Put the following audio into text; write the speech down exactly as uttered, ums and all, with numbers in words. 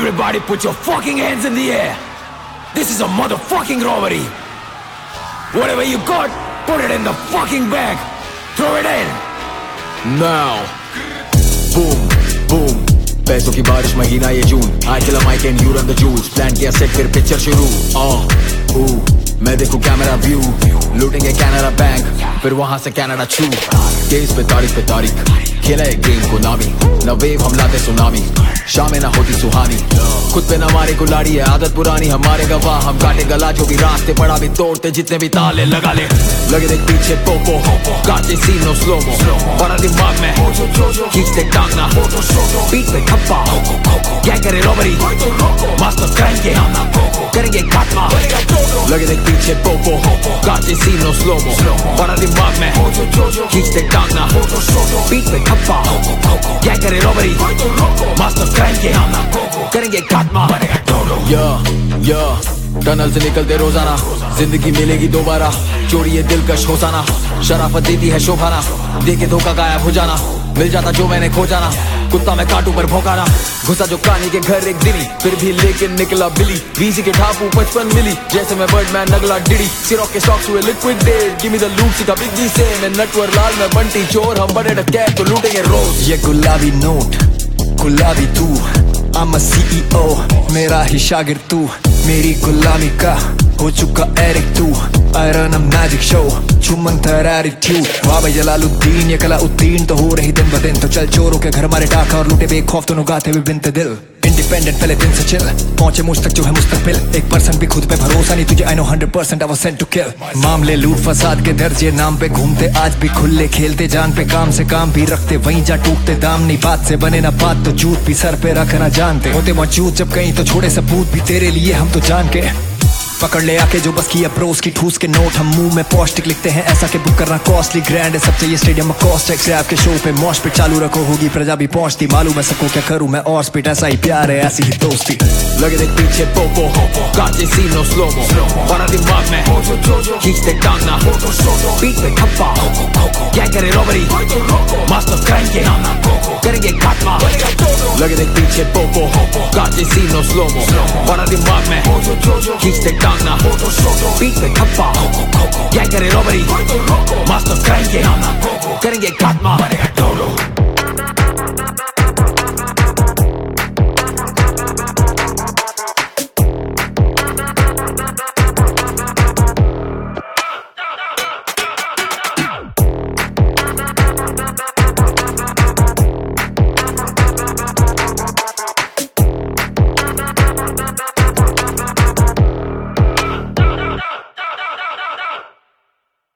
Everybody put your fucking hands in the air. This is a motherfucking robbery. Whatever you got, put it in the fucking bag. Throw it in. Now. Boom, boom. पैसों की बारिश महीना ये June. I kill a mic and you run the jewels. Plan किया set फिर picture शुरू. Ah, ooh. मैं देखूं कैमरा व्यू. लूटेंगे कैनरा बैंक. फिर वहां से कनाडा छू. केस पे तारीख पे तारीख. खेला एक गेम को नामी. न वेव हम लाते सुनामी. शामें ना होती सुहानी. खुद पे न मारे कुल्हाड़ी है आदत पुरानी. हमारे गवाह हम काटे गला जो भी रास्ते पड़ा भी तोड़ते जितने भी ताले लगा ले. लगे देख पीछे पोपो. काटे सीनो स्लोमो. बड़ा दिमाग में खींचते टांगना. पीठ पे थप्पा. क्या करे रॉबरी. मास्टर क्रैंक के करेंगे खात्मा. लगे देख पीछे पोपो. काटे सीनो स्लोमो. बड़ा दिमाग में खींचते टांगना. पीठ पे थप्पा. क्या करे रॉबरी. मास्टर क्रैंक के करेंगे खात्मा. या या टनल से निकलते रोजाना. जिंदगी मिलेगी दोबारा. चोरी ये दिलकश होसाना. शराफत देती है शोभाना. देखे धोखा गायब हो जाना. मिल जाता जो मैंने खो जाना. कुत्ता मैं काटू पर भौंकाना. घुसा जो कहानी के घर एक दिली. फिर भी लेकिन निकला बिली. वीजी के ढापू पचपन मिली. जैसे मैं बर्डमैन नगला डिडी. सिरों के स्टॉक्स हुए लिक्विडेट. गिव मी द लूट सीधा बिग से. मैं नटवर लाल मैं बंटी चोर. हम बड़े कैब तो लूटेंगे रोज. ये गुलाबी नोट गुलाबी तू. I'm a C E O मेरा ही शागिर तू. मेरी गुलामी का हो चुका एरिक तू. I run a magic show चुमन तेरा एटीट्यूड. बाबा जलालुद्दीन ये कला उत्तीर्ण तो हो रही दिन ब दिन. तो चल चोरों के घर मारे डाका और लूटे बेखौफ दोनों गाते हुए बिनते दिल. इंडिपेंडेंट पहले दिन से चिल. पहुंचे मुझ तक जो है मुस्तकबिल. एक परसेंट भी खुद पे भरोसा नहीं तुझे. I know hundred percent I was sent to kill. मामले लूट फसाद के दर्जे नाम पे घूमते आज भी खुले. खेलते जान पे काम से काम भी रखते. वहीं जा टूटते दाम नहीं बात से बने ना बात. तो झूठ भी सर पे रखना जानते होते मौजूद जब कहीं. तो छोड़े सबूत भी तेरे लिए हम तो जान के. पकड़ ले आके जो बस किया प्रोस की ठूस के नोट. हम मुंह में पौष्टिक लिखते हैं ऐसा के बुक करना कॉस्टली. ग्रैंड है सब चाहिए स्टेडियम में कॉस्ट. एक्स आपके शो पे मॉश पे चालू रखो होगी प्रजा भी पहुंचती. मालूम है सबको क्या करूं मैं और स्पीड. ऐसा ही प्यार है ऐसी ही दोस्ती. लगे देख पीछे पोपो. काटे सीनो स्लोमो. बड़ा दिमाग में खींचते टांगना. पीठ पे थप्पा. क्या करे रॉबरी. मास्टर क्रैंक के करेंगे खात्मा. लगे देख पीछे पोपो. काटे सीनो स्लोमो. बड़ा दिमाग में खींचते टांगना. पीठ पे थप्पा. क्या करे रॉबरी. मास्टर क्रैंक के करेंगे खात्मा.